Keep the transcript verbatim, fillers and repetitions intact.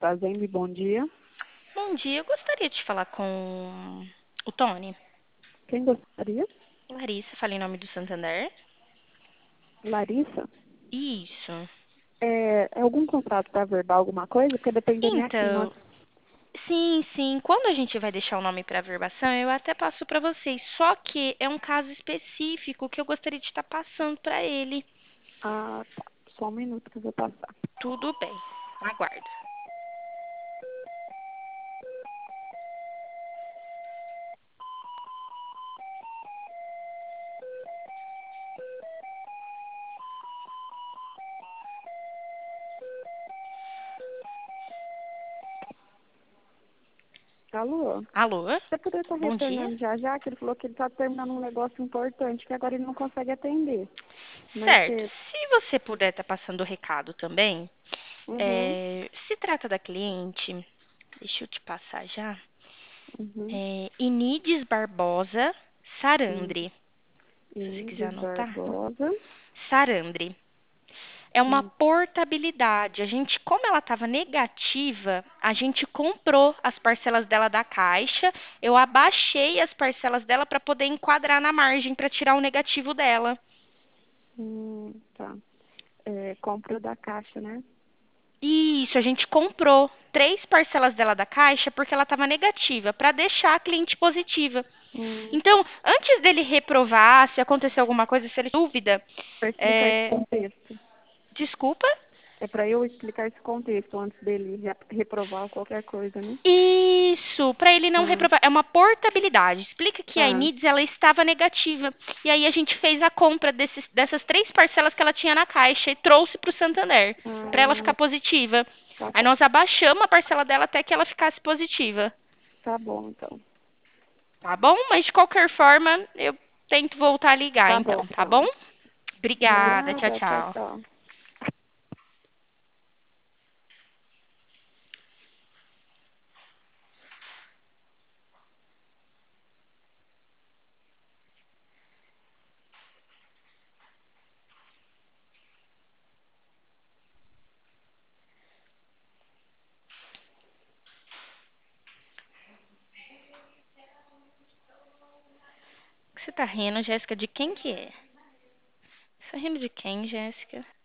Fazendo bom dia. Bom dia, eu gostaria de falar com o Tony. Quem gostaria? Larissa, falei em nome do Santander. Larissa? Isso. É, é algum contrato para verbal, alguma coisa? Porque dependendo é aqui, nós... Então, sim, sim, quando a gente vai deixar o nome para averbação, eu até passo para vocês. Só que é um caso específico que eu gostaria de estar passando para ele. Ah, tá. Só um minuto que eu vou passar. Tudo bem, aguardo. Alô? Alô? Você poderia estar Bom dia. retornando já já, que ele falou que ele está terminando um negócio importante, que agora ele não consegue atender. Mas Certo. você... Se você puder estar passando o recado também, Uhum, é, se trata da cliente, deixa eu te passar já. uhum. É, Inides Barbosa Inides Sarandre. Se você quiser Inides anotar. Barbosa. Sarandre. É uma Hum, portabilidade. A gente, como ela estava negativa, a gente comprou as parcelas dela da caixa. Eu abaixei as parcelas dela para poder enquadrar na margem, para tirar o negativo dela. hum, tá. É, compra da caixa, né? Isso, a gente comprou três parcelas dela da caixa porque ela estava negativa, para deixar a cliente positiva. Hum, Então, antes dele reprovar, se acontecer alguma coisa, se ele tiver dúvida, para explicar esse é... contexto. desculpa. É para eu explicar esse contexto antes dele re- reprovar qualquer coisa, né? Isso, para ele não Ah, reprovar. É uma portabilidade. Explica que a tá. Enides ela estava negativa. E aí a gente fez a compra desses, dessas três parcelas que ela tinha na caixa e trouxe para o Santander, para ela ficar Ah, positiva. tá Aí bom. nós abaixamos a parcela dela até que ela ficasse positiva. Tá bom, então. Tá bom? Mas de qualquer forma, eu tento voltar a ligar Tá bom, então, tá bom? então. Obrigada, tchau, Nada, tchau, tchau. tchau. O que você tá rindo, Jéssica? De quem que é? Você tá rindo de quem, Jéssica?